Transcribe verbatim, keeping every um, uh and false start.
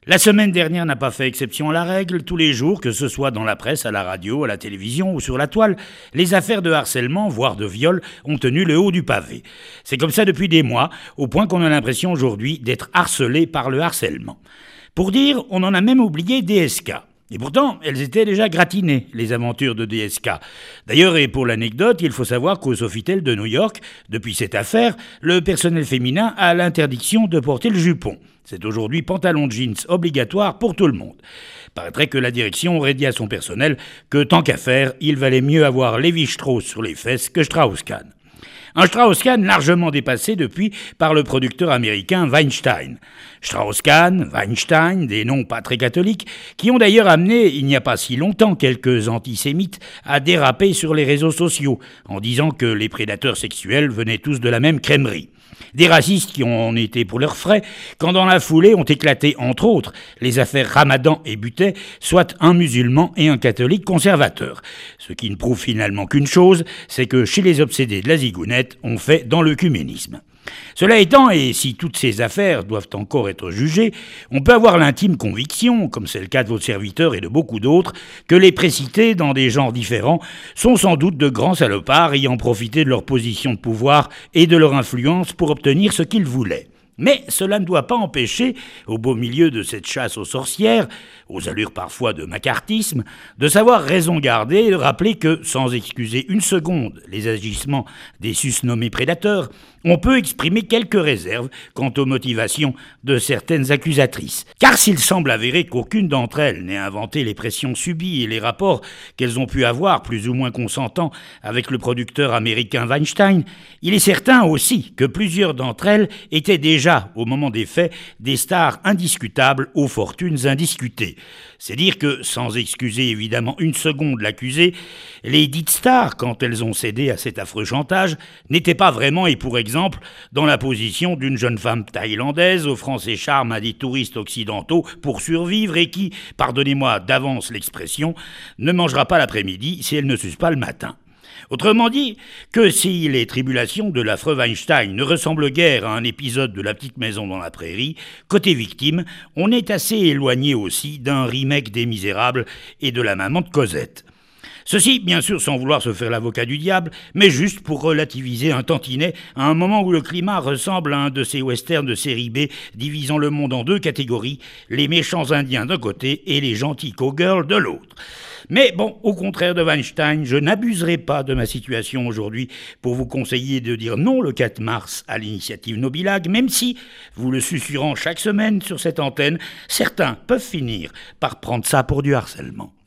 La semaine dernière n'a pas fait exception à la règle. Tous les jours, que ce soit dans la presse, à la radio, à la télévision ou sur la toile, les affaires de harcèlement, voire de viol, ont tenu le haut du pavé. C'est comme ça depuis des mois, au point qu'on a l'impression aujourd'hui d'être harcelé par le harcèlement. Pour dire, on en a même oublié D S K. Et pourtant, elles étaient déjà gratinées, les aventures de D S K. D'ailleurs, et pour l'anecdote, il faut savoir qu'au Sofitel de New York, depuis cette affaire, le personnel féminin a l'interdiction de porter le jupon. C'est aujourd'hui pantalon de jeans obligatoire pour tout le monde. Paraîtrait que la direction aurait dit à son personnel que tant qu'à faire, il valait mieux avoir Lévi-Strauss sur les fesses que Strauss-Kahn. Un Strauss-Kahn largement dépassé depuis par le producteur américain Weinstein. Strauss-Kahn, Weinstein, des noms pas très catholiques, qui ont d'ailleurs amené, il n'y a pas si longtemps, quelques antisémites à déraper sur les réseaux sociaux, en disant que les prédateurs sexuels venaient tous de la même crèmerie. Des racistes qui ont été pour leurs frais, quand dans la foulée ont éclaté, entre autres, les affaires Ramadan et Butet, soit un musulman et un catholique conservateur. Ce qui ne prouve finalement qu'une chose, c'est que chez les obsédés de la zigounette, on fait dans l'œcuménisme. Cela étant, et si toutes ces affaires doivent encore être jugées, on peut avoir l'intime conviction, comme c'est le cas de votre serviteur et de beaucoup d'autres, que les précités, dans des genres différents, sont sans doute de grands salopards ayant profité de leur position de pouvoir et de leur influence pour obtenir ce qu'ils voulaient. Mais cela ne doit pas empêcher, au beau milieu de cette chasse aux sorcières, aux allures parfois de macartisme, de savoir raison garder et de rappeler que, sans excuser une seconde les agissements des susnommés prédateurs, on peut exprimer quelques réserves quant aux motivations de certaines accusatrices. Car s'il semble avéré qu'aucune d'entre elles n'ait inventé les pressions subies et les rapports qu'elles ont pu avoir, plus ou moins consentants, avec le producteur américain Weinstein, il est certain aussi que plusieurs d'entre elles étaient déjà, au moment des faits, des stars indiscutables aux fortunes indiscutées. C'est dire que, sans excuser évidemment une seconde l'accusé, les dites stars, quand elles ont cédé à cet affreux chantage, n'étaient pas vraiment, et pour exemple, dans la position d'une jeune femme thaïlandaise offrant ses charmes à des touristes occidentaux pour survivre et qui, pardonnez-moi d'avance l'expression, ne mangera pas l'après-midi si elle ne suce pas le matin. Autrement dit, que si les tribulations de l'affreux Weinstein ne ressemblent guère à un épisode de La Petite Maison dans la Prairie, côté victime, on est assez éloigné aussi d'un remake des Misérables et de La Maman de Cosette. Ceci, bien sûr, sans vouloir se faire l'avocat du diable, mais juste pour relativiser un tantinet à un moment où le climat ressemble à un de ces westerns de série B divisant le monde en deux catégories, les méchants indiens d'un côté et les gentils cowgirls de l'autre. Mais bon, au contraire de Weinstein, je n'abuserai pas de ma situation aujourd'hui pour vous conseiller de dire non le quatre mars à l'initiative Nobilag, même si, vous le susurrant chaque semaine sur cette antenne, certains peuvent finir par prendre ça pour du harcèlement.